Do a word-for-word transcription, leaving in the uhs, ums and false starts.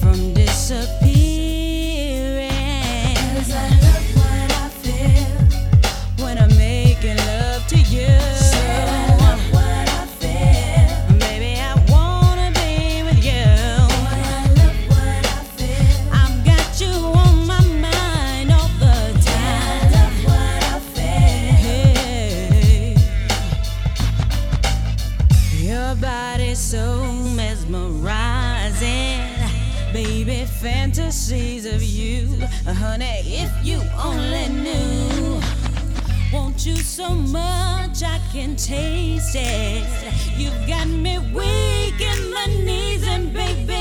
from disappearing. 'Cause I love what I feel when I'm making love to you. So I love what I feel, baby, I wanna be with you. Boy, I love what I feel, I've got you on my mind all the time. I love what I feel. Hey. Your body's so mesmerizing, baby, fantasies of you, honey, if you only knew. Want you so much I can taste it. You've got me weak in my knees, and baby,